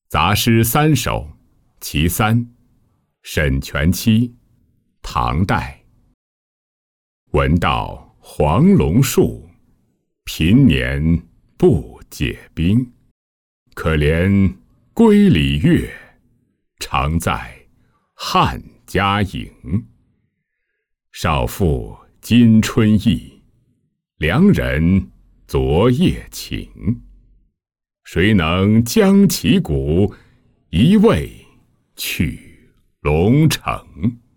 杂诗3首，其三，沈佺期，唐代。闻道黄龙树，平年不解冰。可怜归里月，常在汉家营。少妇今春意，良人昨夜情。谁能将其鼓，一味去龙城？